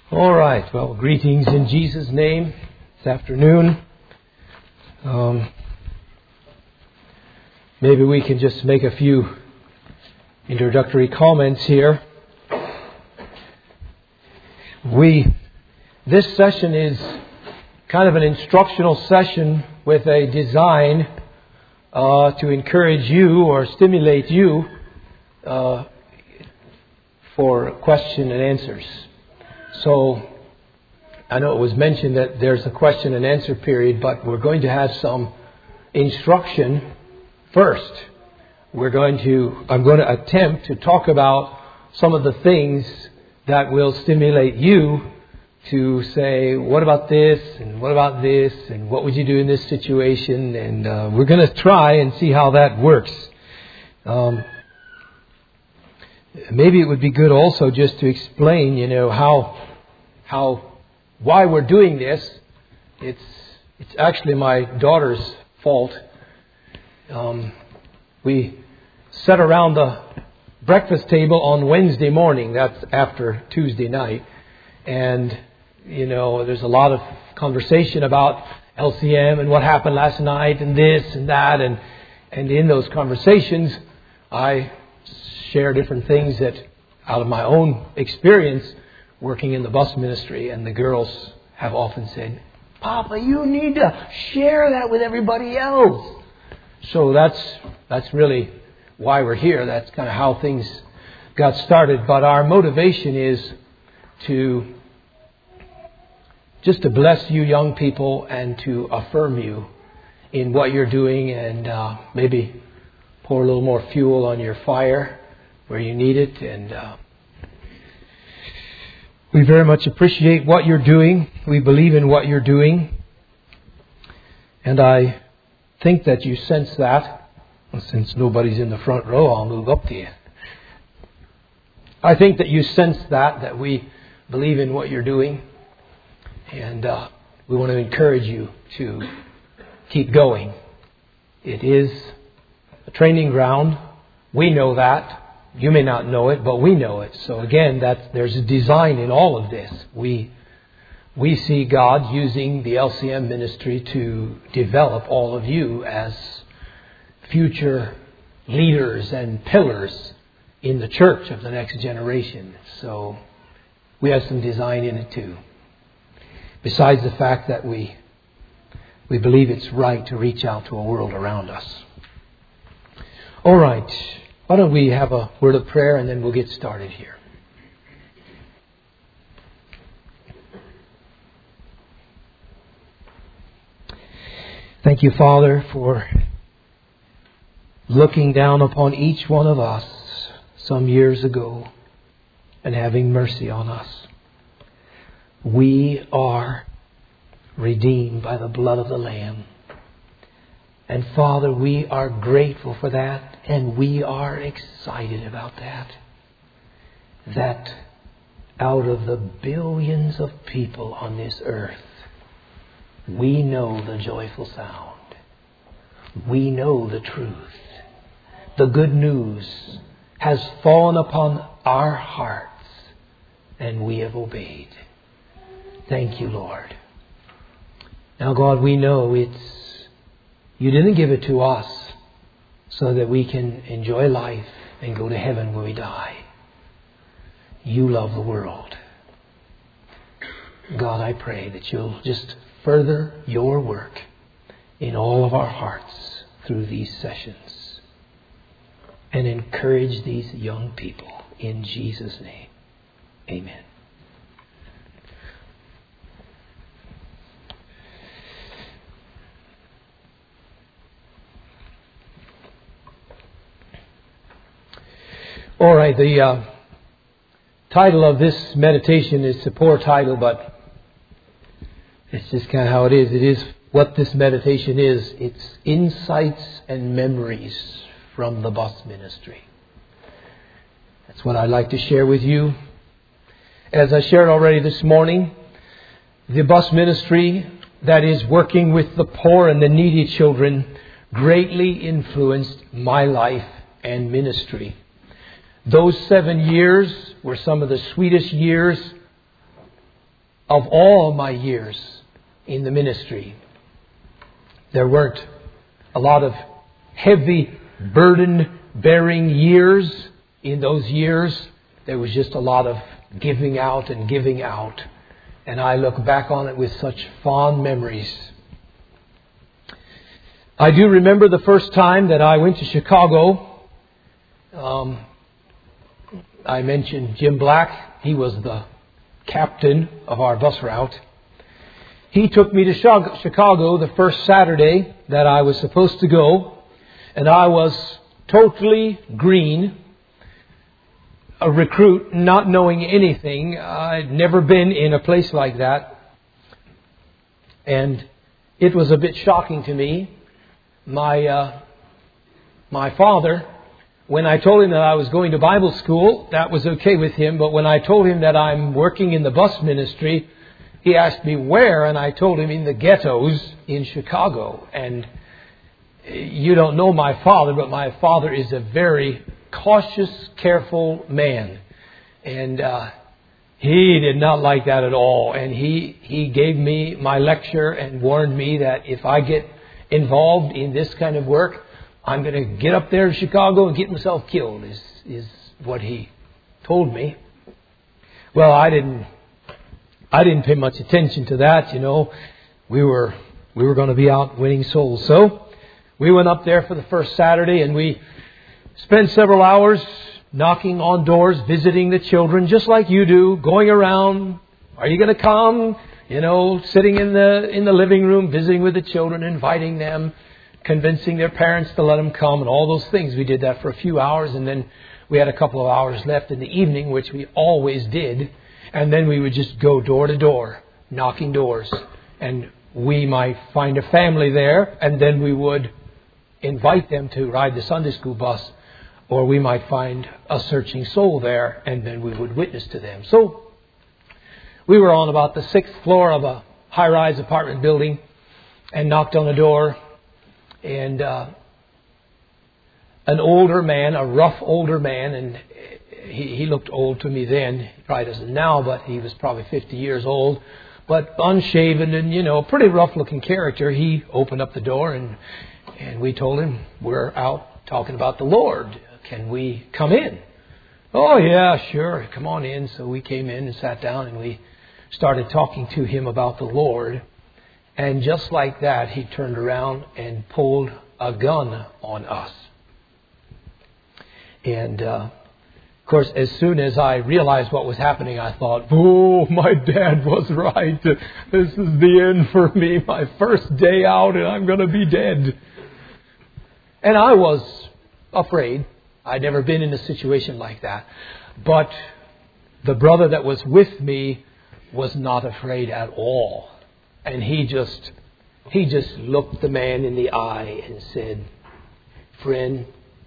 All right. Well, greetings in Jesus' name this afternoon. Maybe we can just make a few introductory comments here. This session is kind of an instructional session with a design to encourage you or stimulate you for question and answers. So, I know it was mentioned that there's a question and answer period, but we're going to have some instruction first. I'm going to attempt to talk about some of the things that will stimulate you to say, what about this, and what about this, and what would you do in this situation? And we're going to try and see how that works. Maybe it would be good also just to explain, why we're doing this. It's actually my daughter's fault. We sat around the breakfast table on Wednesday morning. That's after Tuesday night. And, there's a lot of conversation about LCM and what happened last night and this and that. And in those conversations, I share different things that out of my own experience working in the bus ministry, and the girls have often said, "Papa, you need to share that with everybody else." So that's really why we're here. That's kind of how things got started. But our motivation is to bless you young people and to affirm you in what you're doing, and maybe pour a little more fuel on your fire where you need it. And we very much appreciate what you're doing. We believe in what you're doing. And I think that you sense that. Since nobody's in the front row, I'll move up to you. I think that you sense that we believe in what you're doing. And we want to encourage you to keep going. It is a training ground. We know that. You may not know it, but we know it. So again, there's a design in all of this. We see God using the LCM ministry to develop all of you as future leaders and pillars in the church of the next generation. So we have some design in it too. Besides the fact that we believe it's right to reach out to a world around us. All right. Why don't we have a word of prayer and then we'll get started here. Thank you, Father, for looking down upon each one of us some years ago and having mercy on us. We are redeemed by the blood of the Lamb. And Father, we are grateful for that, and we are excited about that. That out of the billions of people on this earth, we know the joyful sound. We know the truth. The good news has fallen upon our hearts, and we have obeyed. Thank you, Lord. Now, God, we know you didn't give it to us so that we can enjoy life and go to heaven when we die. You love the world. God, I pray that you'll just further your work in all of our hearts through these sessions and encourage these young people in Jesus' name. Amen. All right, the title of this meditation is a poor title, but it's just kind of how it is. It is what this meditation is. It's insights and memories from the bus ministry. That's what I'd like to share with you. As I shared already this morning, the bus ministry that is working with the poor and the needy children greatly influenced my life and ministry. Those 7 years were some of the sweetest years of all my years in the ministry, there weren't a lot of heavy, burden-bearing years. In those years, there was just a lot of giving out and giving out. And I look back on it with such fond memories. I do remember the first time that I went to Chicago. I mentioned Jim Black. He was the captain of our bus route. He took me to Chicago the first Saturday that I was supposed to go. And I was totally green, a recruit, not knowing anything. I'd never been in a place like that. And it was a bit shocking to me. My father, when I told him that I was going to Bible school, that was okay with him. But when I told him that I'm working in the bus ministry, he asked me where, and I told him in the ghettos in Chicago. And you don't know my father, but my father is a very cautious, careful man. And he did not like that at all. And he gave me my lecture and warned me that if I get involved in this kind of work, I'm going to get up there in Chicago and get myself killed, is what he told me. Well, I didn't pay much attention to that, you know. We were going to be out winning souls. So we went up there for the first Saturday, and we spent several hours knocking on doors, visiting the children, just like you do, going around. Are you going to come? You know, sitting in the living room, visiting with the children, inviting them, convincing their parents to let them come, and all those things. We did that for a few hours, and then we had a couple of hours left in the evening, which we always did. And then we would just go door to door, knocking doors. And we might find a family there, and then we would invite them to ride the Sunday school bus. Or we might find a searching soul there, and then we would witness to them. So we were on about the 6th floor of a high-rise apartment building and knocked on a door. And an older man, a rough older man, and he looked old to me then. He probably doesn't now, but he was probably 50 years old. But unshaven and, you know, pretty rough-looking character. He opened up the door, and we told him, we're out talking about the Lord. Can we come in? Oh, yeah, sure. Come on in. So we came in and sat down, and we started talking to him about the Lord. And just like that, he turned around and pulled a gun on us. And, of course, as soon as I realized what was happening, I thought, oh, my dad was right. This is the end for me. My first day out, and I'm going to be dead. And I was afraid. I'd never been in a situation like that. But the brother that was with me was not afraid at all. And he just looked the man in the eye and said, friend,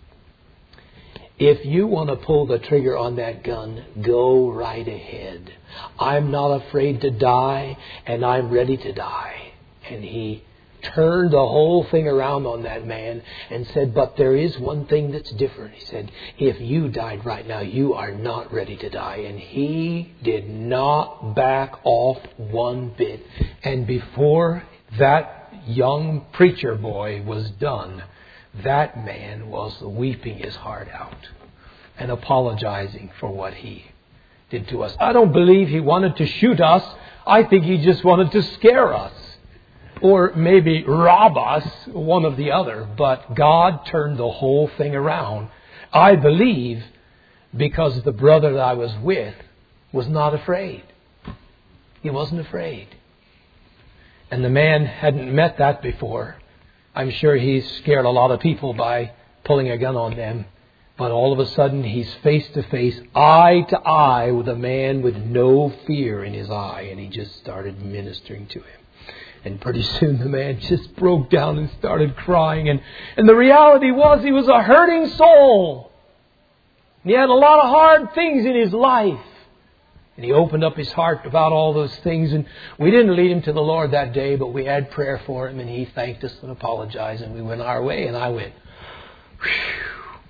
if you want to pull the trigger on that gun, go right ahead. I'm not afraid to die, and I'm ready to die. And he turned the whole thing around on that man and said, but there is one thing that's different. He said, if you died right now, you are not ready to die. And he did not back off one bit. And before that young preacher boy was done, that man was weeping his heart out and apologizing for what he did to us. I don't believe he wanted to shoot us. I think he just wanted to scare us. Or maybe rob us, one of the other. But God turned the whole thing around. I believe because the brother that I was with was not afraid. He wasn't afraid. And the man hadn't met that before. I'm sure he's scared a lot of people by pulling a gun on them. But all of a sudden he's face to face, eye to eye with a man with no fear in his eye. And he just started ministering to him. And pretty soon the man just broke down and started crying. And the reality was he was a hurting soul. He had a lot of hard things in his life. And he opened up his heart about all those things. And we didn't lead him to the Lord that day, but we had prayer for him. And he thanked us and apologized. And we went our way. And I went, whew.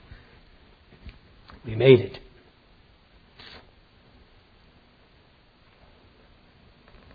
We made it.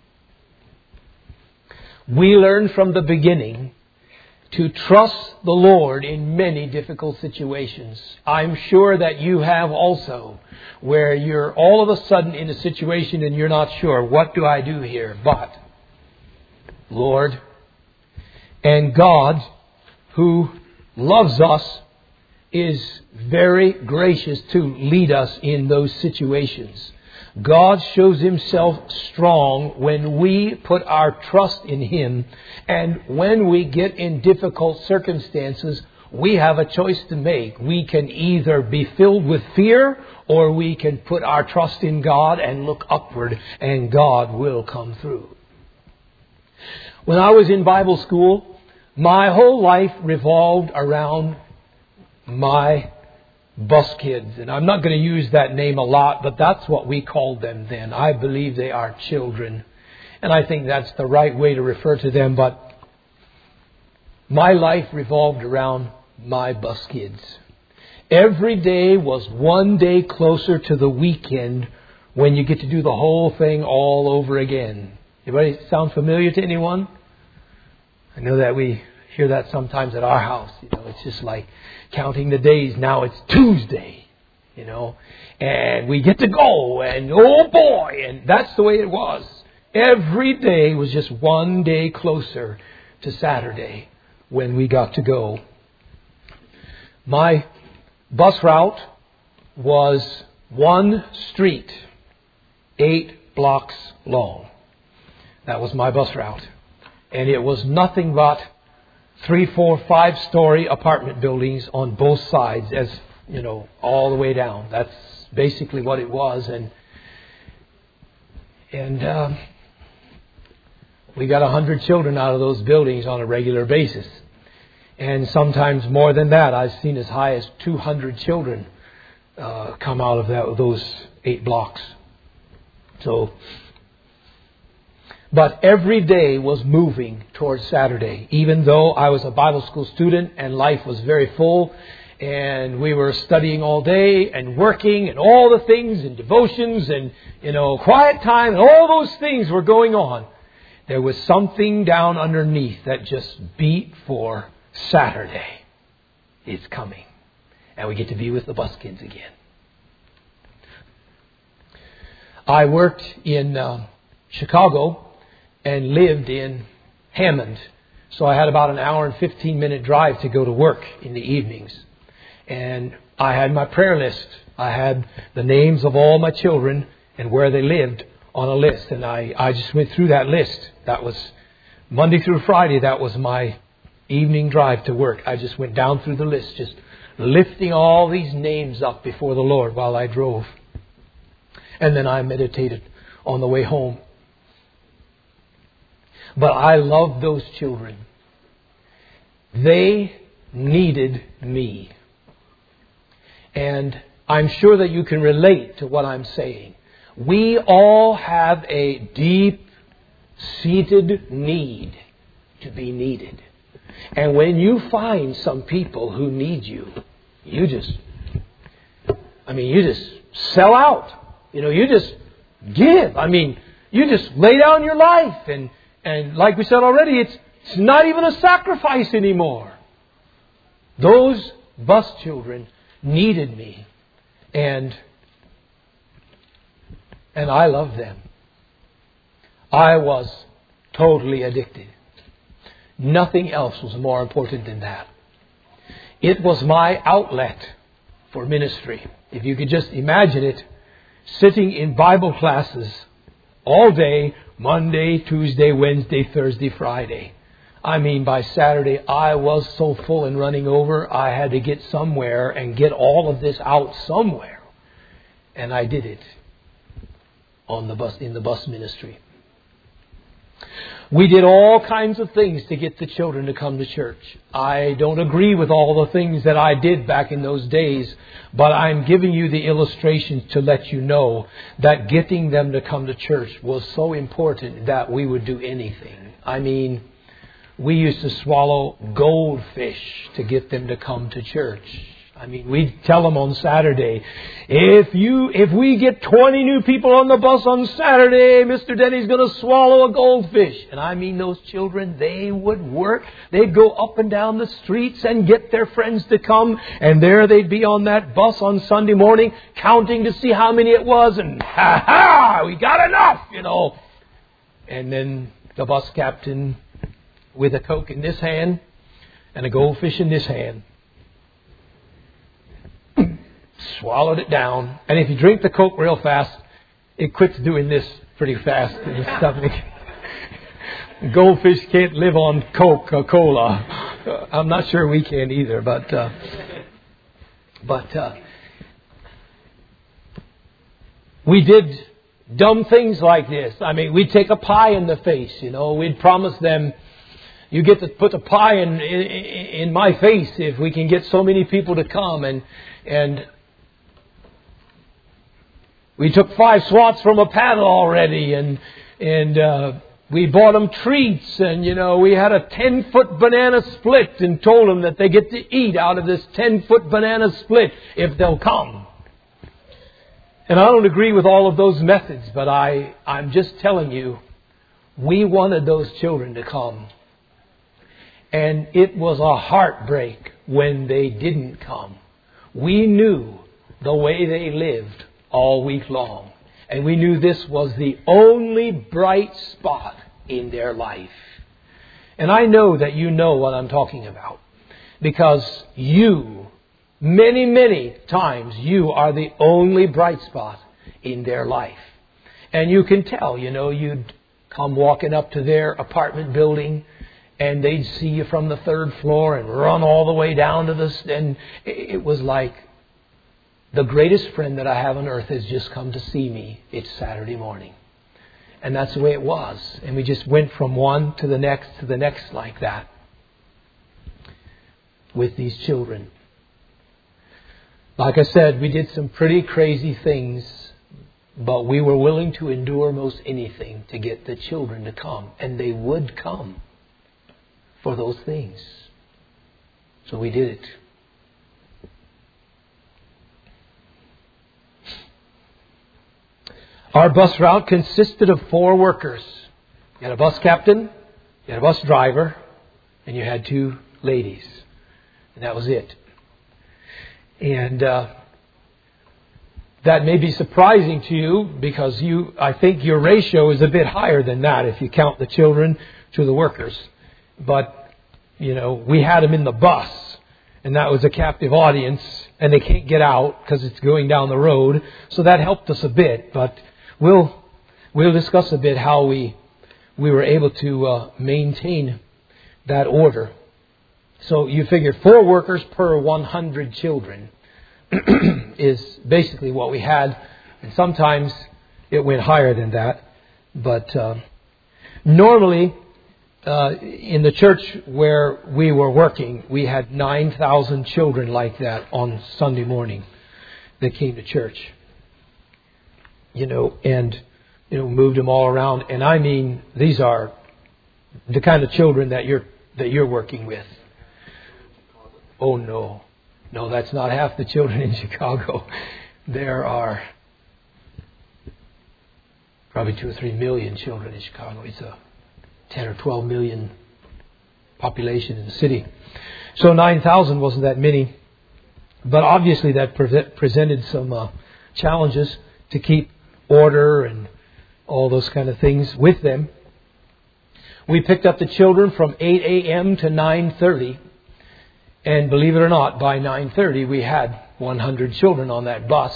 we learned from the beginning to trust the Lord in many difficult situations. I'm sure that you have also, where you're all of a sudden in a situation and you're not sure, what do I do here? But, Lord, and God, who loves us, is very gracious to lead us in those situations. God shows Himself strong when we put our trust in Him. And when we get in difficult circumstances, we have a choice to make. We can either be filled with fear, or we can put our trust in God and look upward, and God will come through. When I was in Bible school, my whole life revolved around my bus kids. And I'm not going to use that name a lot, but that's what we called them then. I believe they are children. And I think that's the right way to refer to them. But my life revolved around my bus kids. Every day was one day closer to the weekend when you get to do the whole thing all over again. Anybody sound familiar to anyone? I know that we hear that sometimes at our house. It's just like counting the days. Now it's Tuesday, and we get to go, and oh boy, and that's the way it was. Every day was just one day closer to Saturday when we got to go. My bus route was one street, 8 blocks long. That was my bus route. And it was nothing but 3, 4, 5-story apartment buildings on both sides, as all the way down. That's basically what it was, and we got 100 children out of those buildings on a regular basis, and sometimes more than that. I've seen as high as 200 children come out of those 8 blocks. But every day was moving towards Saturday, even though I was a Bible school student and life was very full and we were studying all day and working and all the things and devotions and, quiet time and all those things were going on. There was something down underneath that just beat for Saturday. It's coming. And we get to be with the bus kids again. I worked in Chicago and lived in Hammond. So I had about an hour and 15-minute drive to go to work in the evenings. And I had my prayer list. I had the names of all my children and where they lived on a list. And I just went through that list. That was Monday through Friday. That was my evening drive to work. I just went down through the list, just lifting all these names up before the Lord while I drove. And then I meditated on the way home. But I loved those children. They needed me. And I'm sure that you can relate to what I'm saying. We all have a deep-seated need to be needed. And when you find some people who need you, you just sell out. You just give. You just lay down your life. And like we said already, it's not even a sacrifice anymore. Those bus children needed me. And I loved them. I was totally addicted. Nothing else was more important than that. It was my outlet for ministry. If you could just imagine it, sitting in Bible classes all day, Monday, Tuesday, Wednesday, Thursday, Friday. By Saturday, I was so full and running over, I had to get somewhere and get all of this out somewhere. And I did it in the bus ministry. We did all kinds of things to get the children to come to church. I don't agree with all the things that I did back in those days, but I'm giving you the illustrations to let you know that getting them to come to church was so important that we would do anything. We used to swallow goldfish to get them to come to church. I mean, we'd tell them on Saturday, if we get 20 new people on the bus on Saturday, Mr. Denny's going to swallow a goldfish. And I mean, those children, they would work. They'd go up and down the streets and get their friends to come. And there they'd be on that bus on Sunday morning, counting to see how many it was. And we got enough, And then the bus captain with a Coke in this hand and a goldfish in this hand swallowed it down. And if you drink the Coke real fast, it quits doing this pretty fast in the stomach. Goldfish can't live on Coca-Cola. I'm not sure we can either, but we did dumb things like this. I mean, we'd take a pie in the face, We'd promise them, you get to put the pie in my face if we can get so many people to come. And we took 5 swats from a paddle already, and we bought them treats, and we had a 10-foot banana split and told them that they get to eat out of this 10-foot banana split if they'll come. And I don't agree with all of those methods, but I'm just telling you, we wanted those children to come. And it was a heartbreak when they didn't come. We knew the way they lived all week long. And we knew this was the only bright spot in their life. And I know that you know what I'm talking about. Because you, many, many times, you are the only bright spot in their life. And you can tell, you'd come walking up to their apartment building and they'd see you from the 3rd floor and run all the way down to and it was like, the greatest friend that I have on earth has just come to see me. It's Saturday morning. And that's the way it was. And we just went from one to the next like that with these children. Like I said, we did some pretty crazy things, but we were willing to endure most anything to get the children to come. And they would come for those things. So we did it. Our bus route consisted of 4 workers. You had a bus captain, you had a bus driver, and you had 2 ladies. And that was it. And that may be surprising to you because I think your ratio is a bit higher than that if you count the children to the workers. But, we had them in the bus, and that was a captive audience, and they can't get out because it's going down the road. So that helped us a bit, but We'll discuss a bit how we were able to maintain that order. So you figure 4 workers per 100 children is basically what we had. And sometimes it went higher than that. But normally in the church where we were working, we had 9,000 children like that on Sunday morning that came to church. And moved them all around. And I mean, these are the kind of children that you're working with. Oh no, that's not half the children in Chicago. There are probably 2 or 3 million children in Chicago. It's a 10 or 12 million population in the city. So 9,000 wasn't that many, but obviously that presented some challenges to keep order and all those kind of things with them. We picked up the children from 8 a.m. to 9:30. And believe it or not, by 9:30 we had 100 children on that bus.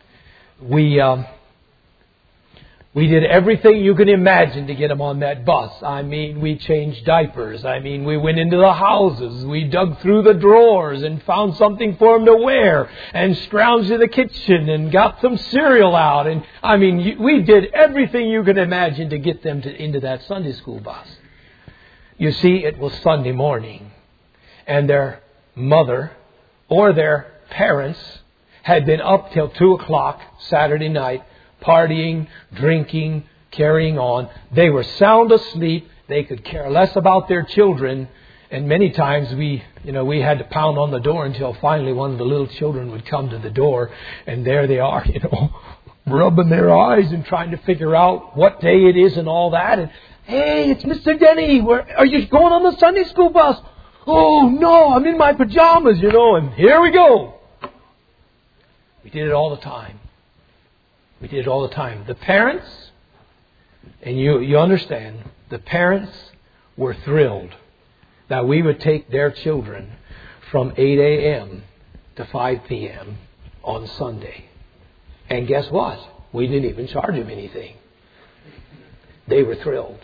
We did everything you can imagine to get them on that bus. I mean, we changed diapers. I mean, we went into the houses. We dug through the drawers and found something for them to wear and scrounged to the kitchen and got some cereal out. And I mean, we did everything you can imagine to get them into that Sunday school bus. You see, it was Sunday morning, and their mother or their parents had been up till 2 o'clock Saturday night, partying, drinking, carrying on. They were sound asleep. They could care less about their children. And many times we had to pound on the door until finally one of the little children would come to the door. And there they are, rubbing their eyes and trying to figure out what day it is and all that. And, hey, it's Mr. Denny. Are you going on the Sunday school bus? Oh, no, I'm in my pajamas, and here we go. We did it all the time. We did it all the time. The parents, and you understand, the parents were thrilled that we would take their children from 8 a.m. to 5 p.m. on Sunday. And guess what? We didn't even charge them anything. They were thrilled.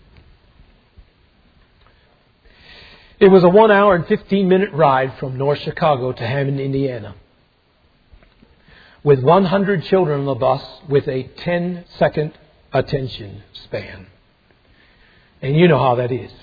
It was a 1 hour and 15-minute ride from North Chicago to Hammond, Indiana, with 100 children on the bus with a 10-second attention span. And you know how that is.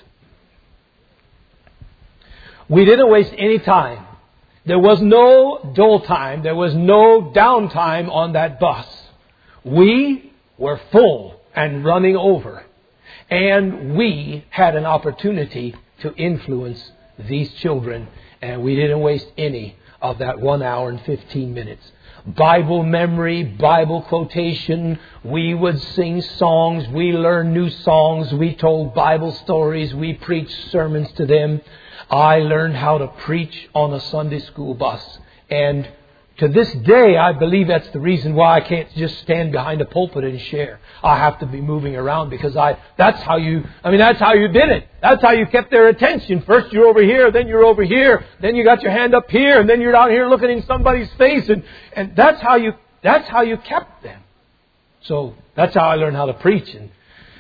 We didn't waste any time. There was no dull time. There was no downtime on that bus. We were full and running over. And we had an opportunity to influence these children. And we didn't waste any of that 1 hour and 15 minutes. Bible memory, Bible quotation. We would sing songs. We learned new songs. We told Bible stories. We preached sermons to them. I learned how to preach on a Sunday school bus. And to this day, I believe that's the reason why I can't just stand behind a pulpit and share. I have to be moving around because that's how you did it. That's how you kept their attention. First you're over here, then you're over here, then you got your hand up here, and then you're down here looking in somebody's face, and that's how you kept them. So that's how I learned how to preach. And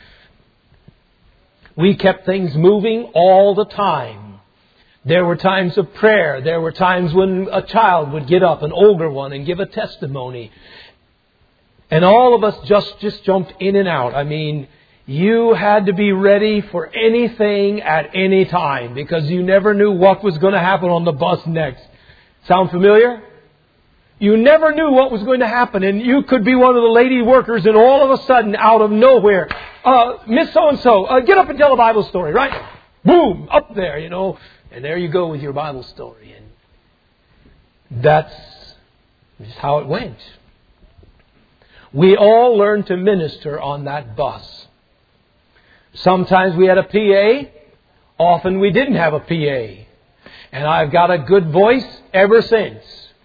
we kept things moving all the time. There were times of prayer. There were times when a child would get up, an older one, and give a testimony. And all of us just jumped in and out. I mean, you had to be ready for anything at any time because you never knew what was going to happen on the bus next. Sound familiar? You never knew what was going to happen, and you could be one of the lady workers, and all of a sudden, out of nowhere, Miss So-and-so, get up and tell a Bible story, right? Boom! Up there, And there you go with your Bible story. And that's just how it went. We all learned to minister on that bus. Sometimes we had a PA. Often we didn't have a PA. And I've got a good voice ever since.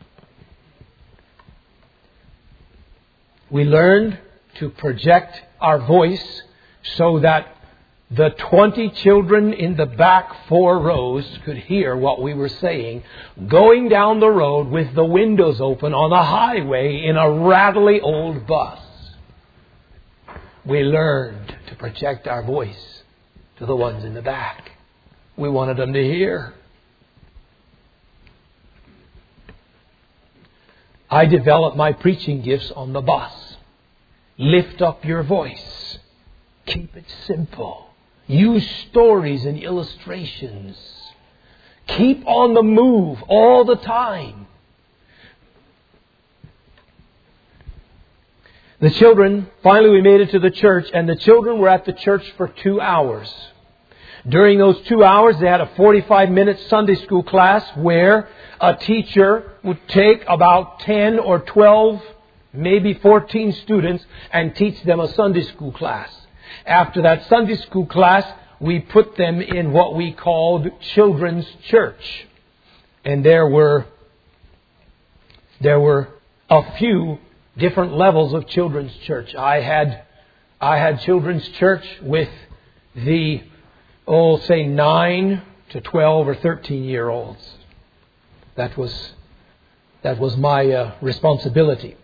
We learned to project our voice so that the 20 children in the back 4 rows could hear what we were saying, going down the road with the windows open on a highway in a rattly old bus. We learned to project our voice to the ones in the back. We wanted them to hear. I developed my preaching gifts on the bus. Lift up your voice. Keep it simple. Use stories and illustrations. Keep on the move all the time. The children, finally we made it to the church, and the children were at the church for 2 hours. During those 2 hours, they had a 45-minute Sunday school class where a teacher would take about 10 or 12, maybe 14 students and teach them a Sunday school class. After that Sunday school class, we put them in what we called children's church. And there were a few different levels of children's church. I had children's church with the, say 9 to 12 or 13-year-olds. That was my responsibility.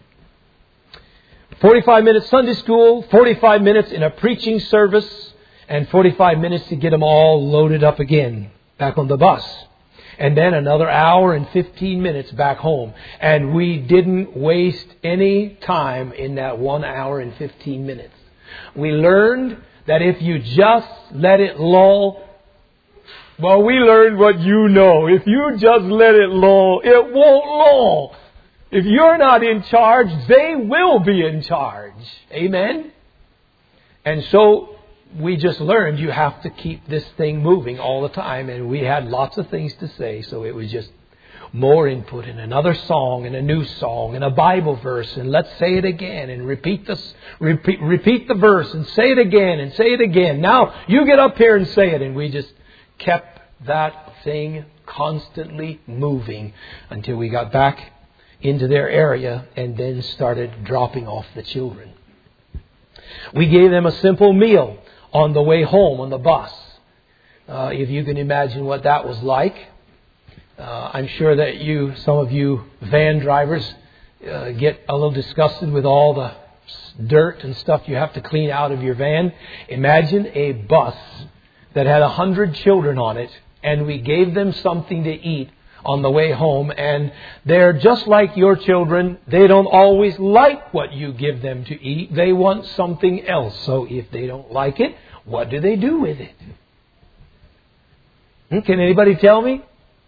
45 minutes Sunday school, 45 minutes in a preaching service, and 45 minutes to get them all loaded up again, back on the bus. And then another hour and 15 minutes back home. And we didn't waste any time in that 1 hour and 15 minutes. We learned that if you just let it lull, well, we learned what you know. If you just let it lull, it won't lull. If you're not in charge, they will be in charge. Amen? And so we just learned you have to keep this thing moving all the time. And we had lots of things to say, so it was just more input and another song and a new song and a Bible verse, and let's say it again and repeat the verse and say it again and say it again. Now you get up here and say it. And we just kept that thing constantly moving until we got back into their area and then started dropping off the children. We gave them a simple meal on the way home on the bus. If you can imagine what that was like. I'm sure that some of you van drivers get a little disgusted with all the dirt and stuff you have to clean out of your van. Imagine a bus that had 100 children on it, and we gave them something to eat on the way home. And they're just like your children. They don't always like what you give them to eat. They want something else. So if they don't like it, what do they do with it? Can anybody tell me?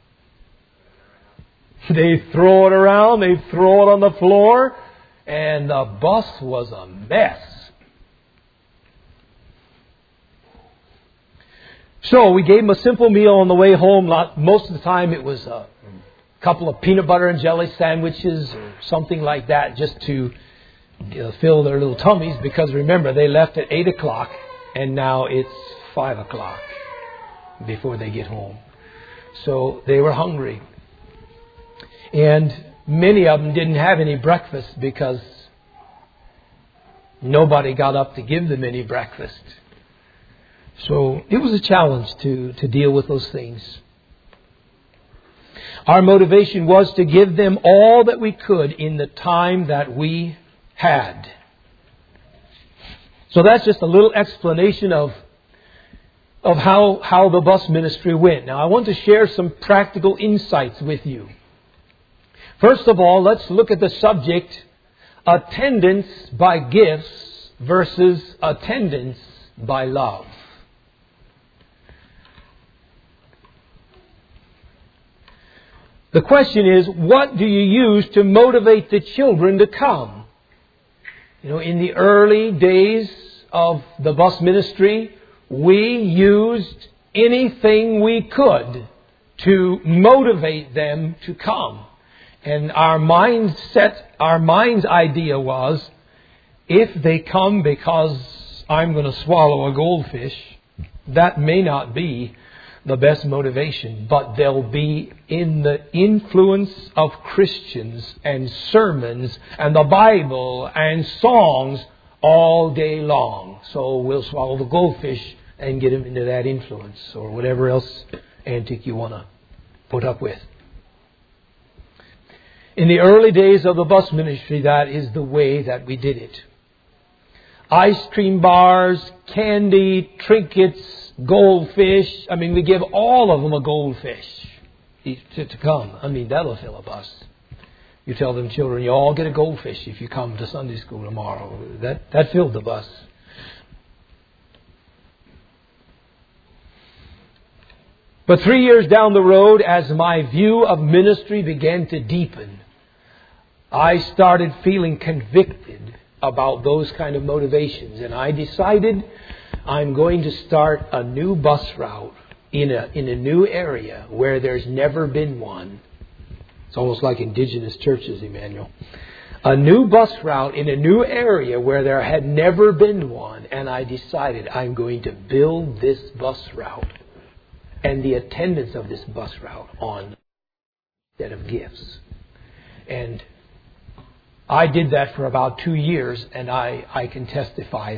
They throw it around. They throw it on the floor. And the bus was a mess. So we gave them a simple meal on the way home. Most of the time it was a couple of peanut butter and jelly sandwiches or something like that, just to fill their little tummies. Because remember, they left at 8 o'clock and now it's 5 o'clock before they get home. So they were hungry. And many of them didn't have any breakfast because nobody got up to give them any breakfast. So it was a challenge to deal with those things. Our motivation was to give them all that we could in the time that we had. So that's just a little explanation of how the bus ministry went. Now I want to share some practical insights with you. First of all, let's look at the subject, attendance by gifts versus attendance by love. The question is, what do you use to motivate the children to come? In the early days of the bus ministry, we used anything we could to motivate them to come. And our mind's idea was, if they come because I'm going to swallow a goldfish, that may not be the best motivation, but they'll be in the influence of Christians and sermons and the Bible and songs all day long. So we'll swallow the goldfish and get them into that influence, or whatever else antic you want to put up with. In the early days of the bus ministry, that is the way that we did it. Ice cream bars, candy, trinkets, goldfish. We give all of them a goldfish to come. That'll fill a bus. You tell them children, you all get a goldfish if you come to Sunday school tomorrow. That filled the bus. But 3 years down the road, as my view of ministry began to deepen, I started feeling convicted about those kind of motivations. And I decided I'm going to start a new bus route in a new area where there's never been one. It's almost like indigenous churches, Emmanuel. A new bus route in a new area where there had never been one. And I decided I'm going to build this bus route and the attendance of this bus route on instead of gifts. And I did that for about 2 years, and I can testify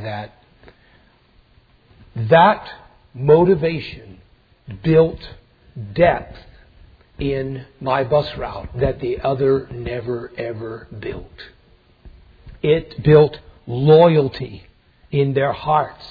that motivation built depth in my bus route that the other never ever built. It built loyalty in their hearts.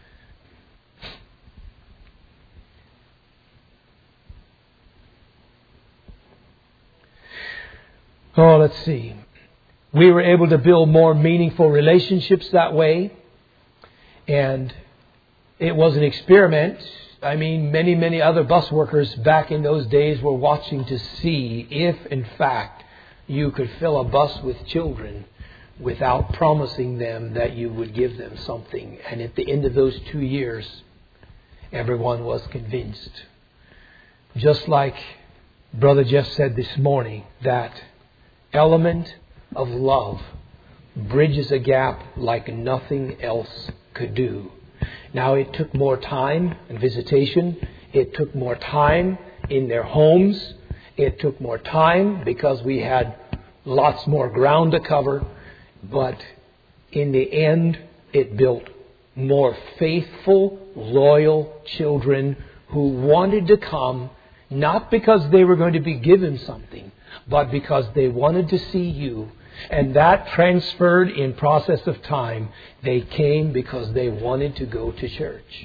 Oh, let's see. We were able to build more meaningful relationships that way. And it was an experiment. Many other bus workers back in those days were watching to see if, in fact, you could fill a bus with children without promising them that you would give them something. And at the end of those 2 years, everyone was convinced. Just like Brother Jeff said this morning, that element of love bridges a gap like nothing else could do. Now, it took more time and visitation. It took more time in their homes. It took more time because we had lots more ground to cover. But in the end, it built more faithful, loyal children who wanted to come, not because they were going to be given something, but because they wanted to see you. And that transferred in process of time. They came because they wanted to go to church.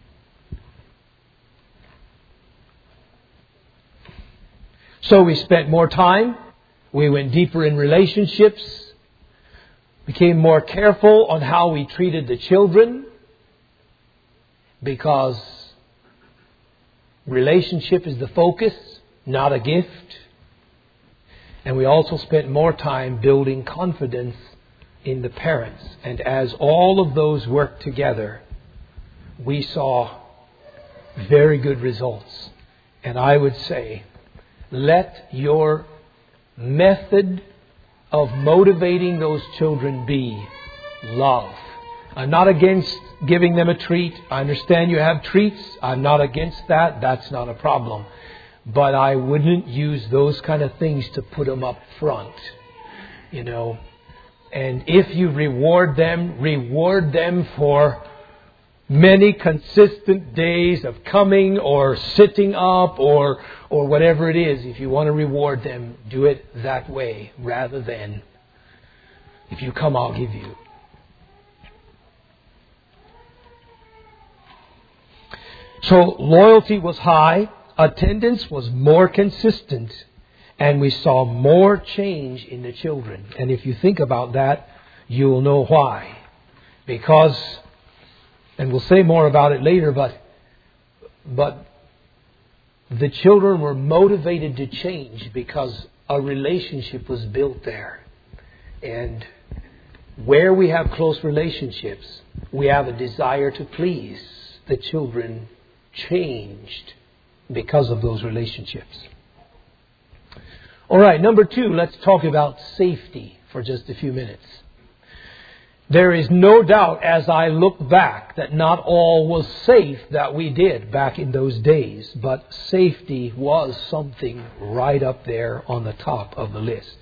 So we spent more time. We went deeper in relationships. Became more careful on how we treated the children. Because relationship is the focus, not a gift. And we also spent more time building confidence in the parents. And as all of those worked together, we saw very good results. And I would say, let your method of motivating those children be love. I'm not against giving them a treat. I understand you have treats. I'm not against that. That's not a problem. But I wouldn't use those kind of things to put them up front. You know. And if you reward them for many consistent days of coming or sitting up or whatever it is. If you want to reward them, do it that way rather than, if you come, I'll give you. So loyalty was high, attendance was more consistent, and we saw more change in the children. And if you think about that, you will know why. Because, and we'll say more about it later, but the children were motivated to change because a relationship was built there. And where we have close relationships, we have a desire to please. The children changed because of those relationships. All right, number 2, let's talk about safety for just a few minutes. There is no doubt as I look back that not all was safe that we did back in those days, but safety was something right up there on the top of the list.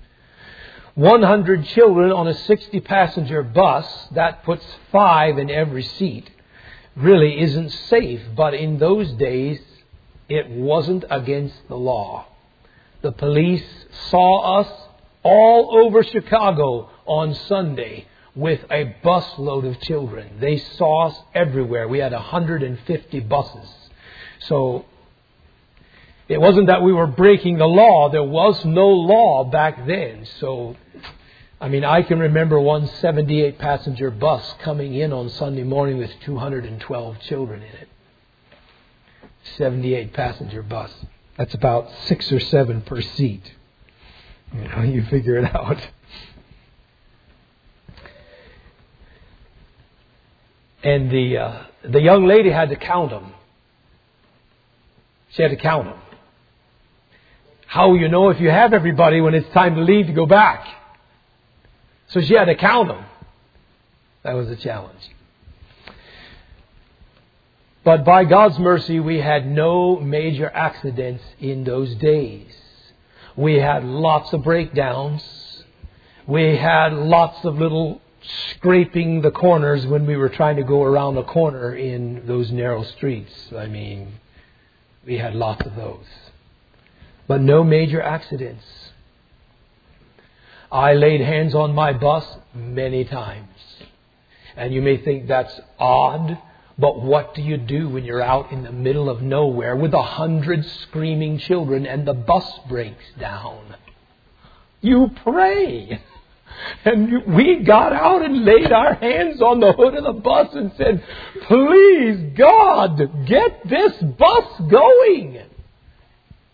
100 children on a 60-passenger bus, that puts 5 in every seat, really isn't safe. But in those days, it wasn't against the law. The police saw us all over Chicago on Sunday with a busload of children. They saw us everywhere. We had 150 buses. So it wasn't that we were breaking the law. There was no law back then. So, I mean, I can remember one 78-passenger bus coming in on Sunday morning with 212 children in it. 78-passenger bus. That's about 6 or 7 per seat. You know, you figure it out. And the young lady had to count them. She had to count them. How will you know if you have everybody when it's time to leave to go back? So she had to count them. That was a challenge. But by God's mercy, we had no major accidents in those days. We had lots of breakdowns. We had lots of little scraping the corners when we were trying to go around a corner in those narrow streets. I mean, we had lots of those. But no major accidents. I laid hands on my bus many times. And you may think that's odd, but what do you do when you're out in the middle of nowhere with 100 screaming children and the bus breaks down? You pray. And we got out and laid our hands on the hood of the bus and said, please, God, get this bus going.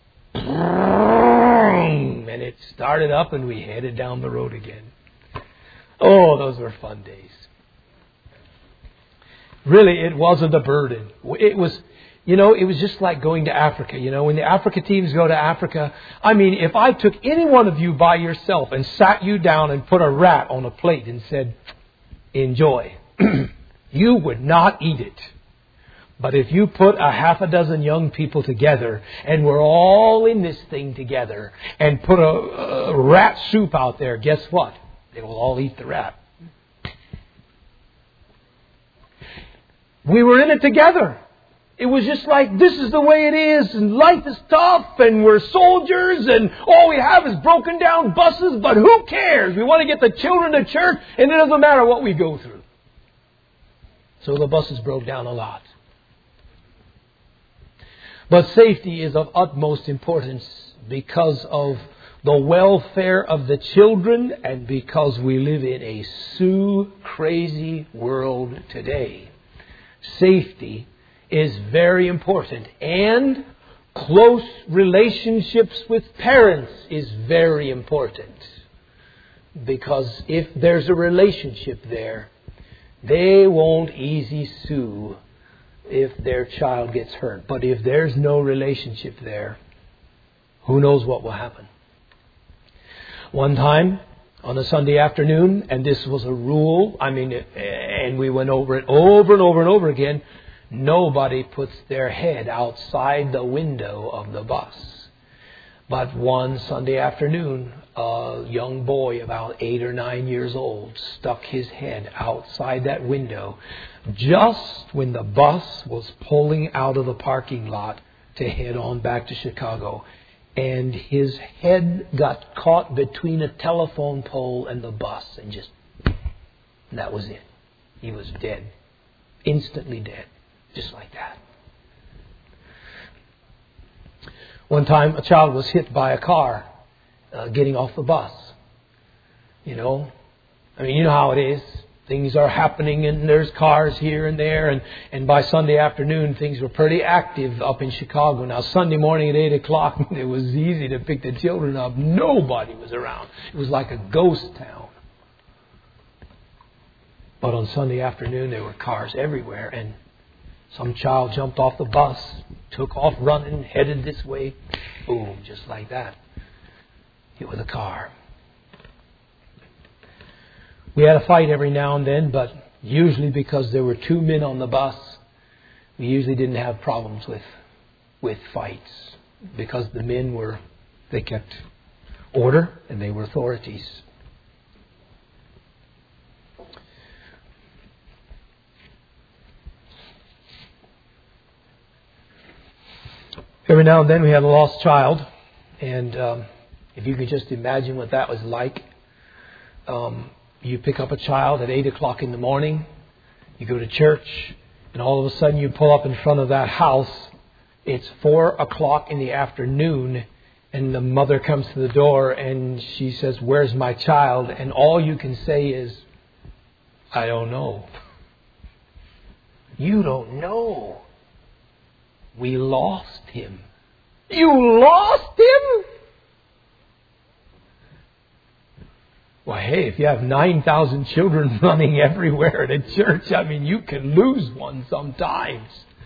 And it started up and we headed down the road again. Oh, those were fun days. Really, it wasn't a burden. It was, it was just like going to Africa. When the Africa teams go to Africa, I mean, if I took any one of you by yourself and sat you down and put a rat on a plate and said, enjoy, you would not eat it. But if you put a half a dozen young people together and we're all in this thing together and put a rat soup out there, guess what? They will all eat the rat. We were in it together. It was just like, this is the way it is, and life is tough, and we're soldiers, and all we have is broken down buses, but who cares? We want to get the children to church, and it doesn't matter what we go through. So the buses broke down a lot. But safety is of utmost importance because of the welfare of the children and because we live in a crazy world today. Safety is very important, and close relationships with parents is very important, because if there's a relationship there, they won't easy sue if their child gets hurt. But if there's no relationship there, who knows what will happen. One time on a Sunday afternoon, and this was a rule, and we went over it over and over and over again, nobody puts their head outside the window of the bus. But one Sunday afternoon, a young boy about 8 or 9 years old stuck his head outside that window just when the bus was pulling out of the parking lot to head on back to Chicago. And his head got caught between a telephone pole and the bus, and that was it. He was dead. Instantly dead. Just like that. One time a child was hit by a car getting off the bus. You know how it is. Things are happening and there's cars here and there. And by Sunday afternoon, things were pretty active up in Chicago. Now, Sunday morning at 8 o'clock, it was easy to pick the children up. Nobody was around. It was like a ghost town. But on Sunday afternoon, there were cars everywhere. And some child jumped off the bus, took off running, headed this way. Boom, just like that. It was a car. We had a fight every now and then, but usually because there were 2 men on the bus, we usually didn't have problems with fights. Because the men they kept order and they were authorities. Every now and then we had a lost child, and if you could just imagine what that was like. You pick up a child at 8 o'clock in the morning, you go to church, and all of a sudden you pull up in front of that house. It's 4 o'clock in the afternoon, and the mother comes to the door and she says, "Where's my child?" And all you can say is, "I don't know." You don't know. We lost him. You lost him? Well, hey, if you have 9,000 children running everywhere at a church, you can lose one sometimes.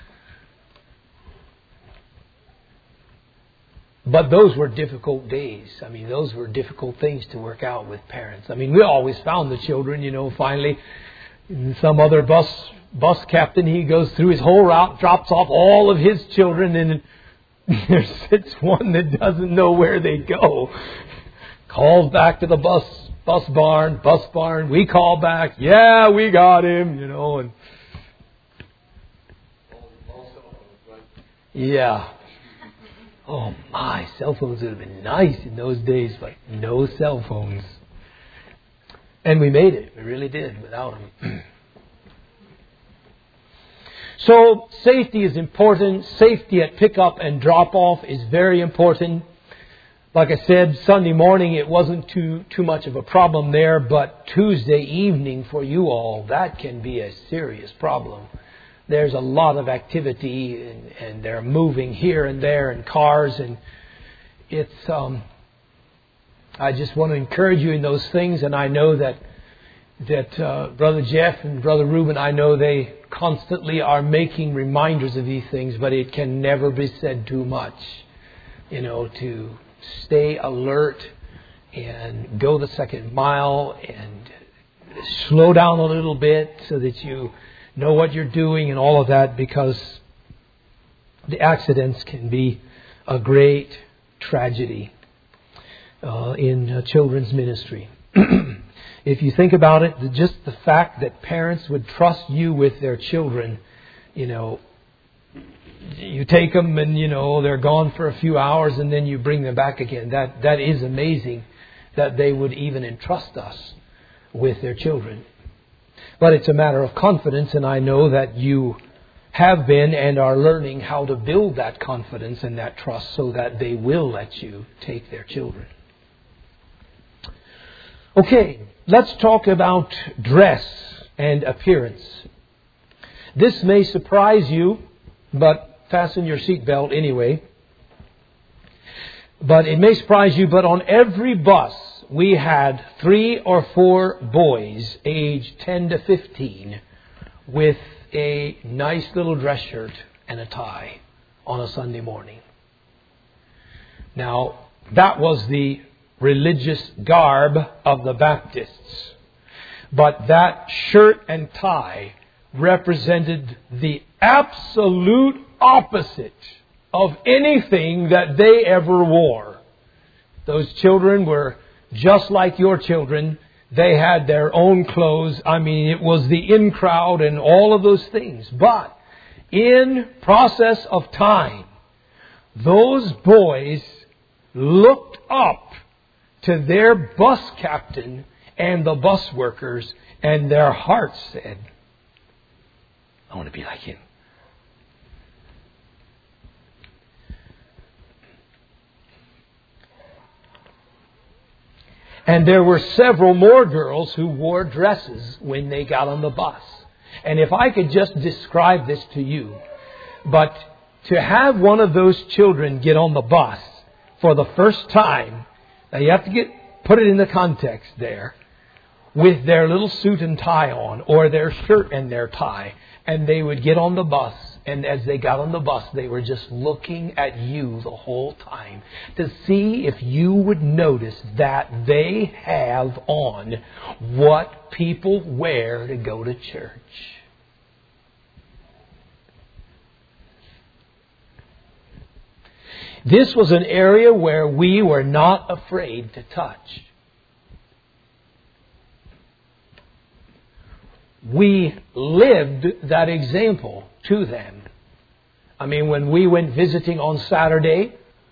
But those were difficult days. Those were difficult things to work out with parents. We always found the children, finally. Some other bus captain, he goes through his whole route, drops off all of his children, and there sits one that doesn't know where they go. Calls back to the bus barn. We call back, "Yeah, we got him," and yeah. Oh my, cell phones would have been nice in those days, but no cell phones. And we made it. We really did without them. So safety is important. Safety at pickup and drop off is very important. Like I said, Sunday morning it wasn't too much of a problem there, but Tuesday evening for you all, that can be a serious problem. There's a lot of activity and they're moving here and there in cars, and it's I just want to encourage you in those things, and I know that that Brother Jeff and Brother Reuben, I know they constantly are making reminders of these things, but it can never be said too much. To stay alert and go the second mile and slow down a little bit so that you know what you're doing and all of that, because the accidents can be a great tragedy in children's ministry. If you think about it, just the fact that parents would trust you with their children, you take them and, they're gone for a few hours and then you bring them back again. That is amazing that they would even entrust us with their children. But it's a matter of confidence, and I know that you have been and are learning how to build that confidence and that trust so that they will let you take their children. Okay, let's talk about dress and appearance. This may surprise you, but fasten your seatbelt anyway. But it may surprise you, but on every bus we had 3 or 4 boys aged 10 to 15 with a nice little dress shirt and a tie on a Sunday morning. Now, that was the religious garb of the Baptists. But that shirt and tie represented the absolute opposite of anything that they ever wore. Those children were just like your children. They had their own clothes. It was the in crowd and all of those things. But in process of time, those boys looked up to their bus captain and the bus workers, and their hearts said, I want to be like him. And there were several more girls who wore dresses when they got on the bus. And if I could just describe this to you, but to have one of those children get on the bus for the first time, now you have to put it in the context there, with their little suit and tie on, or their shirt and their tie, and they would get on the bus, and as they got on the bus, they were just looking at you the whole time to see if you would notice that they have on what people wear to go to church. This was an area where we were not afraid to touch. We lived that example to them. When we went visiting on Saturday,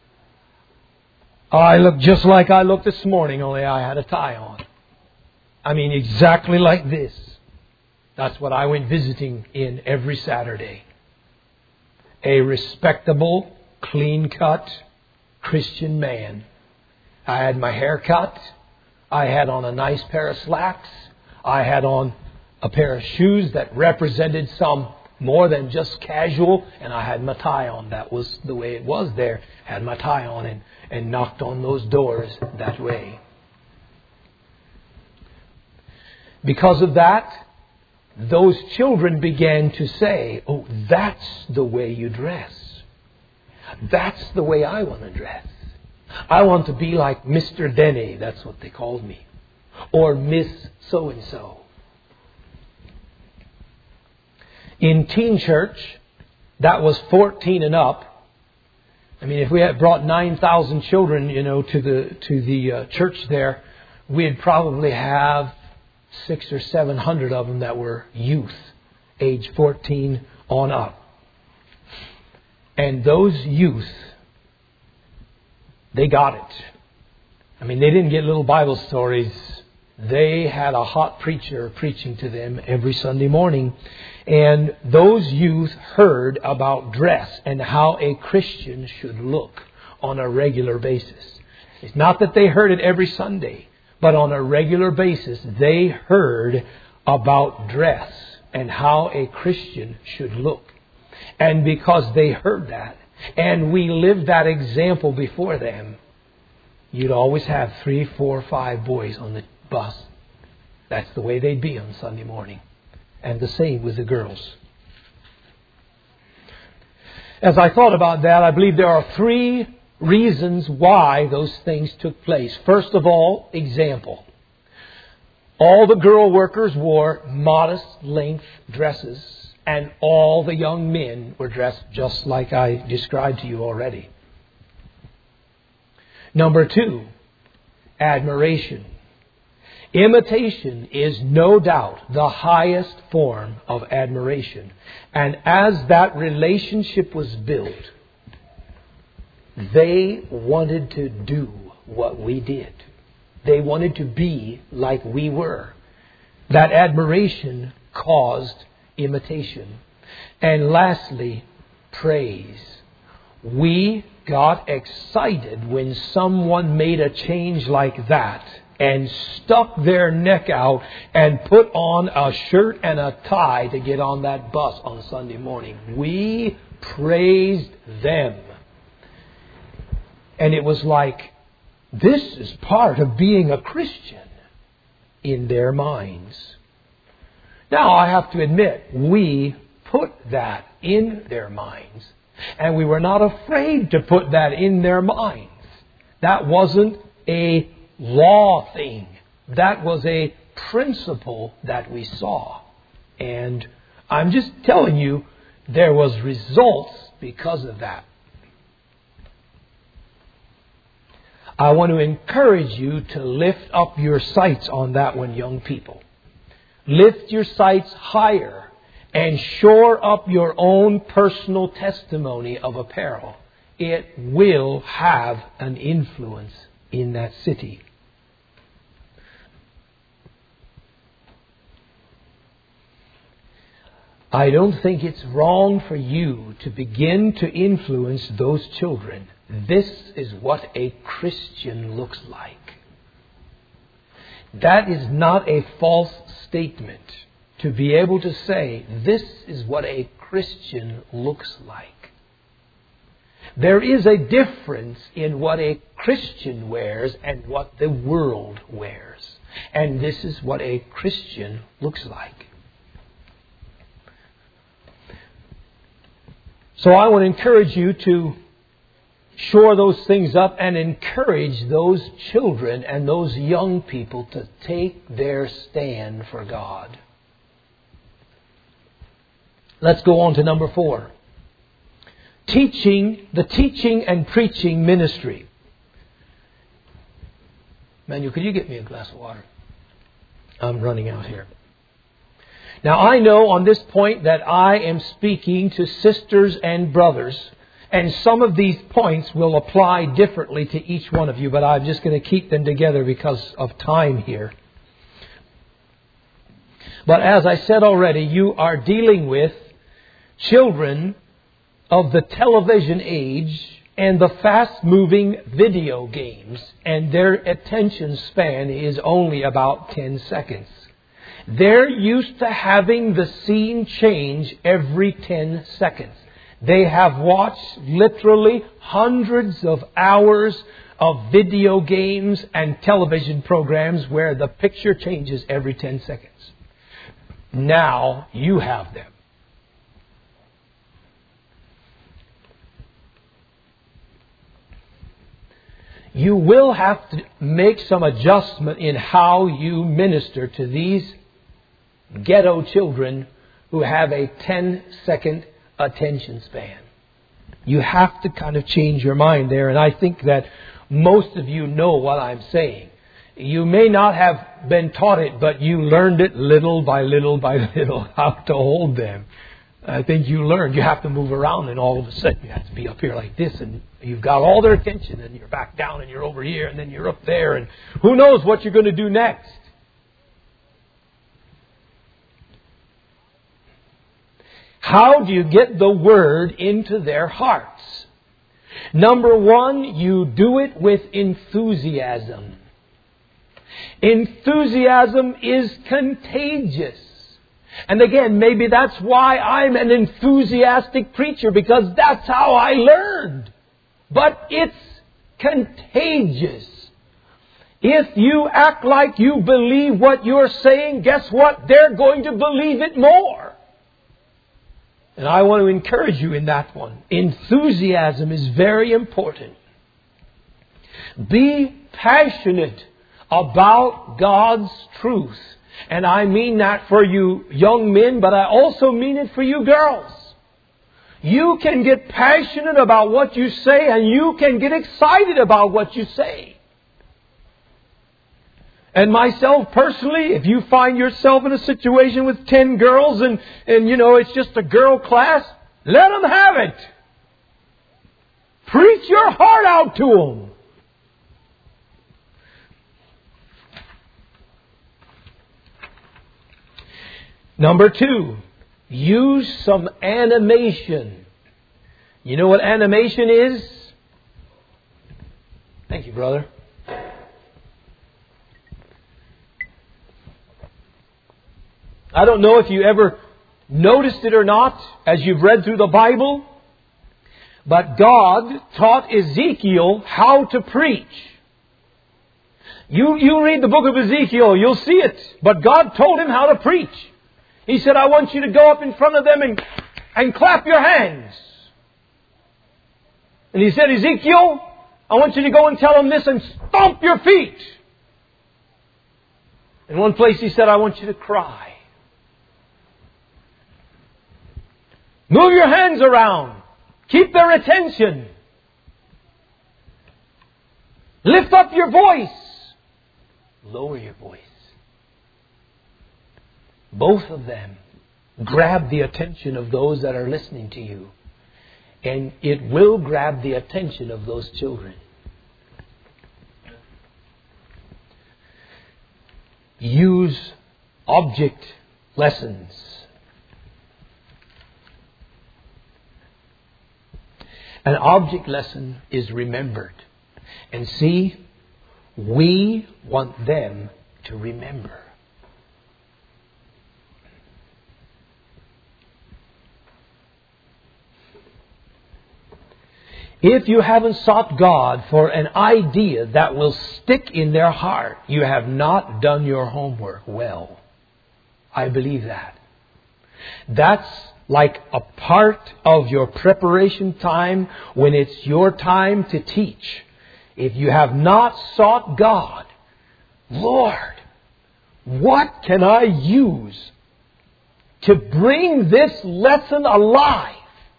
I looked just like I looked this morning, only I had a tie on. Exactly like this. That's what I went visiting in every Saturday. A respectable, clean-cut Christian man. I had my hair cut. I had on a nice pair of slacks. I had on a pair of shoes that represented some more than just casual, and I had my tie on. That was the way it was there. Had my tie on and knocked on those doors that way. Because of that, those children began to say, oh, that's the way you dress. That's the way I want to dress. I want to be like Mr. Denny, that's what they called me. Or Miss So-and-so. In teen church, that was 14 and up. If we had brought 9,000 children, to the church there, we'd probably have 600 or 700 of them that were youth, age 14 on up. And those youth, they got it. They didn't get little Bible stories. They had a hot preacher preaching to them every Sunday morning. And those youth heard about dress and how a Christian should look on a regular basis. It's not that they heard it every Sunday, but on a regular basis they heard about dress and how a Christian should look. And because they heard that, and we lived that example before them, you'd always have 3, 4, 5 boys on the bus. That's the way they'd be on Sunday morning. And the same with the girls. As I thought about that, I believe there are 3 reasons why those things took place. First of all, example. All the girl workers wore modest length dresses, and all the young men were dressed just like I described to you already. Number 2, admiration. Imitation is no doubt the highest form of admiration. And as that relationship was built, they wanted to do what we did. They wanted to be like we were. That admiration caused imitation. And lastly, praise. We got excited when someone made a change like that and stuck their neck out and put on a shirt and a tie to get on that bus on Sunday morning. We praised them. And it was like, this is part of being a Christian in their minds. Now, I have to admit, we put that in their minds. And we were not afraid to put that in their minds. That wasn't a law thing. That was a principle that we saw. And I'm just telling you, there was results because of that. I want to encourage you to lift up your sights on that one, young people. Lift your sights higher and shore up your own personal testimony of apparel. It will have an influence in that city. I don't think it's wrong for you to begin to influence those children. This is what a Christian looks like. That is not a false statement to be able to say, this is what a Christian looks like. There is a difference in what a Christian wears and what the world wears. And this is what a Christian looks like. So I want to encourage you to shore those things up and encourage those children and those young people to take their stand for God. Let's go on to number 4. The teaching and preaching ministry. Manuel, could you get me a glass of water? I'm running out here. Now, I know on this point that I am speaking to sisters and brothers, and some of these points will apply differently to each one of you, but I'm just going to keep them together because of time here. But as I said already, you are dealing with children of the television age and the fast-moving video games, and their attention span is only about 10 seconds. They're used to having the scene change every 10 seconds. They have watched literally hundreds of hours of video games and television programs where the picture changes every 10 seconds. Now you have them. You will have to make some adjustment in how you minister to these ghetto children who have a 10-second attention span. You have to kind of change your mind there, and I think that most of you know what I'm saying. You may not have been taught it, but you learned it little by little by little how to hold them. I think you learned you have to move around, and all of a sudden you have to be up here like this, and you've got all their attention, and you're back down, and you're over here, and then you're up there, and who knows what you're going to do next. How do you get the Word into their hearts? Number 1, you do it with enthusiasm. Enthusiasm is contagious. And again, maybe that's why I'm an enthusiastic preacher, because that's how I learned. But it's contagious. If you act like you believe what you're saying, guess what? They're going to believe it more. And I want to encourage you in that one. Enthusiasm is very important. Be passionate about God's truth. And I mean that for you young men, but I also mean it for you girls. You can get passionate about what you say, and you can get excited about what you say. And myself personally, if you find yourself in a situation with 10 girls and it's just a girl class, let them have it. Preach your heart out to them. Number 2, use some animation. You know what animation is? Thank you, brother. I don't know if you ever noticed it or not as you've read through the Bible, but God taught Ezekiel how to preach. You read the book of Ezekiel, you'll see it. But God told him how to preach. He said, I want you to go up in front of them and clap your hands. And He said, Ezekiel, I want you to go and tell them this and stomp your feet. In one place He said, I want you to cry. Move your hands around. Keep their attention. Lift up your voice. Lower your voice. Both of them grab the attention of those that are listening to you. And it will grab the attention of those children. Use object lessons. An object lesson is remembered. And see, we want them to remember. If you haven't sought God for an idea that will stick in their heart, you have not done your homework well. I believe that. That's like a part of your preparation time when it's your time to teach. If you have not sought God, Lord, what can I use to bring this lesson alive?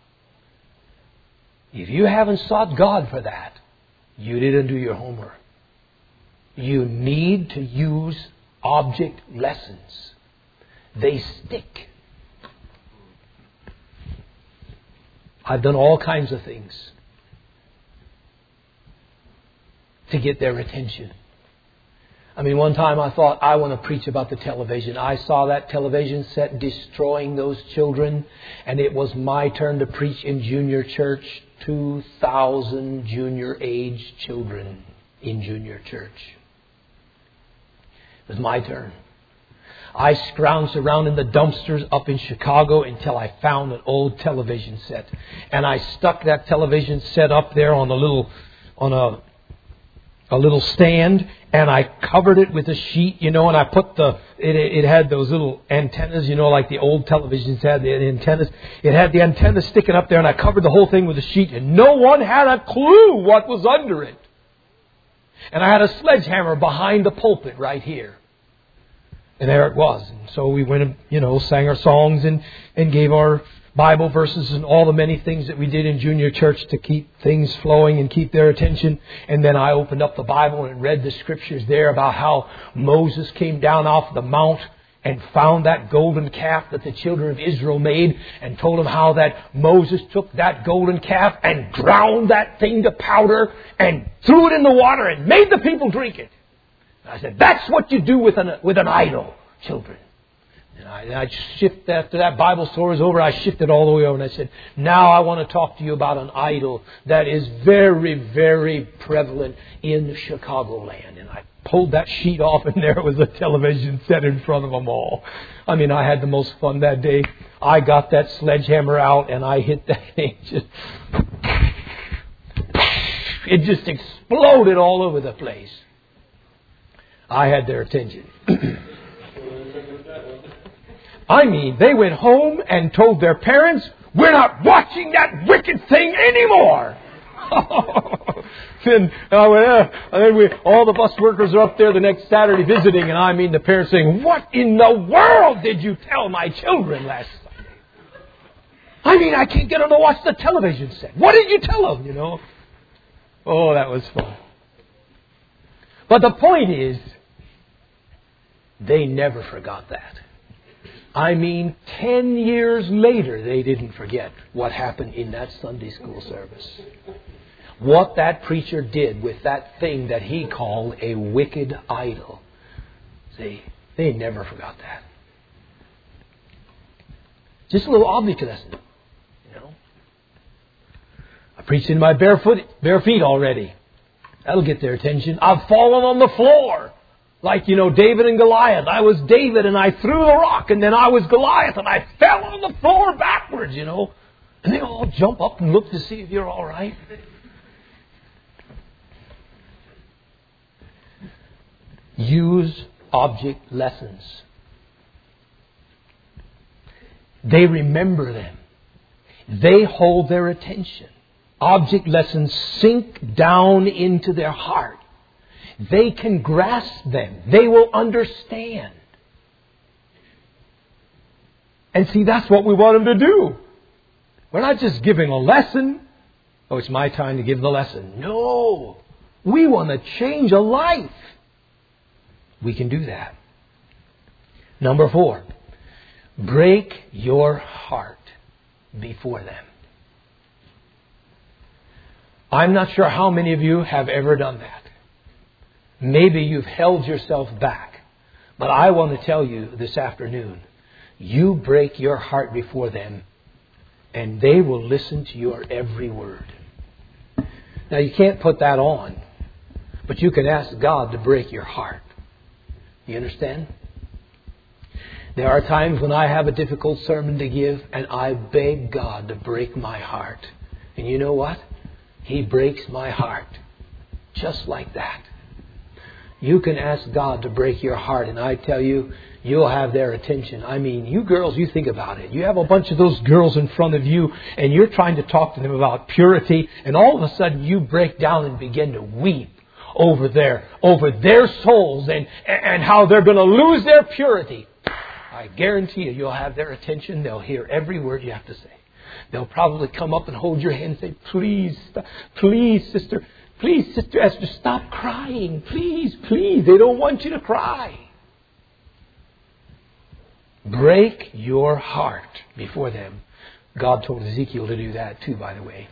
If you haven't sought God for that, you didn't do your homework. You need to use object lessons. They stick. I've done all kinds of things to get their attention. I mean, one time I thought, I want to preach about the television. I saw that television set destroying those children, and it was my turn to preach in junior church. 2,000 junior age children in junior church. It was my turn. I scrounged around in the dumpsters up in Chicago until I found an old television set. And I stuck that television set up there on a little stand, and I covered it with a sheet, and I put it had those little antennas, like the old televisions had the antennas. It had the antennas sticking up there, and I covered the whole thing with a sheet, and no one had a clue what was under it. And I had a sledgehammer behind the pulpit right here. And there it was. And so we went and, sang our songs and gave our Bible verses and all the many things that we did in junior church to keep things flowing and keep their attention. And then I opened up the Bible and read the scriptures there about how Moses came down off the mount and found that golden calf that the children of Israel made, and told them how that Moses took that golden calf and ground that thing to powder and threw it in the water and made the people drink it. And I said, that's what you do with an idol, children. And I shift after that Bible story was over. I shifted all the way over and I said, now I want to talk to you about an idol that is very, very prevalent in Chicagoland. And I pulled that sheet off, and there was a television set in front of them all. I mean, I had the most fun that day. I got that sledgehammer out and I hit that thing. It just exploded all over the place. I had their attention. I mean, they went home and told their parents, "We're not watching that wicked thing anymore." And I went, and then all the bus workers are up there the next Saturday visiting, and I mean the parents saying, "What in the world did you tell my children last Sunday? I mean, I can't get them to watch the television set. What did you tell them, you know?" Oh, that was fun. But the point is, they never forgot that. I mean, 10 years later, they didn't forget what happened in that Sunday school service. What that preacher did with that thing that he called a wicked idol. See, they never forgot that. Just a little object lesson, you know. I preached in my bare feet already. That'll get their attention. I've fallen on the floor. Like, you know, David and Goliath. I was David and I threw the rock, and then I was Goliath and I fell on the floor backwards, you know. And they all jump up and look to see if you're all right. Use object lessons. They remember them. They hold their attention. Object lessons sink down into their heart. They can grasp them. They will understand. And see, that's what we want them to do. We're not just giving a lesson. Oh, it's my time to give the lesson. No. We want to change a life. We can do that. Number 4. Break your heart before them. I'm not sure how many of you have ever done that. Maybe you've held yourself back. But I want to tell you this afternoon, you break your heart before them, and they will listen to your every word. Now, you can't put that on, but you can ask God to break your heart. You understand? There are times when I have a difficult sermon to give, and I beg God to break my heart. And you know what? He breaks my heart. Just like that. You can ask God to break your heart, and I tell you, you'll have their attention. I mean, you girls, you think about it. You have a bunch of those girls in front of you, and you're trying to talk to them about purity, and all of a sudden you break down and begin to weep over their souls and how they're going to lose their purity. I guarantee you'll have their attention. They'll hear every word you have to say. They'll probably come up and hold your hand and say, "Please, sister Esther, stop crying. Please. They don't want you to cry." Break your heart before them. God told Ezekiel to do that too, by the way.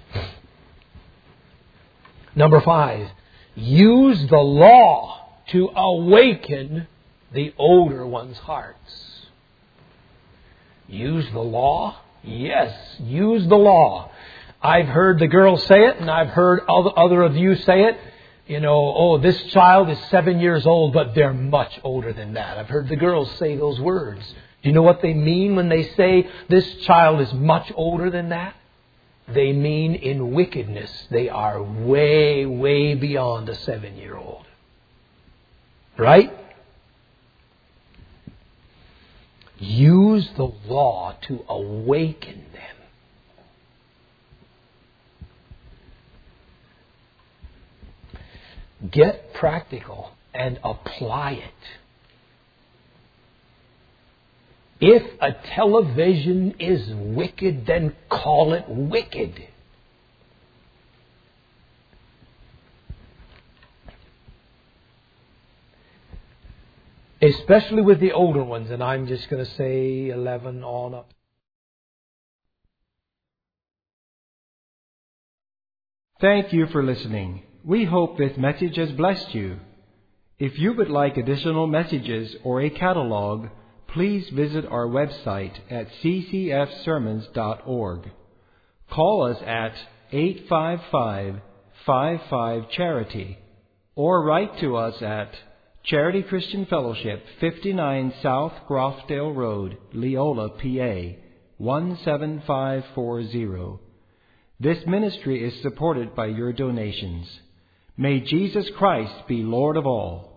Number 5. Use the law to awaken the older ones' hearts. Use the law? Yes, use the law. I've heard the girls say it, and I've heard other of you say it. You know, "Oh, this child is 7 years old, but they're much older than that." I've heard the girls say those words. Do you know what they mean when they say this child is much older than that? They mean in wickedness, they are way, way beyond a 7-year-old. Right? Use the law to awaken them. Get practical and apply it. If a television is wicked, then call it wicked. Especially with the older ones, and I'm just going to say 11 on up. Thank you for listening. We hope this message has blessed you. If you would like additional messages or a catalog, please visit our website at ccfsermons.org. Call us at 855-55-CHARITY or write to us at Charity Christian Fellowship, 59 South Grofdale Road, Leola, PA, 17540. This ministry is supported by your donations. May Jesus Christ be Lord of all.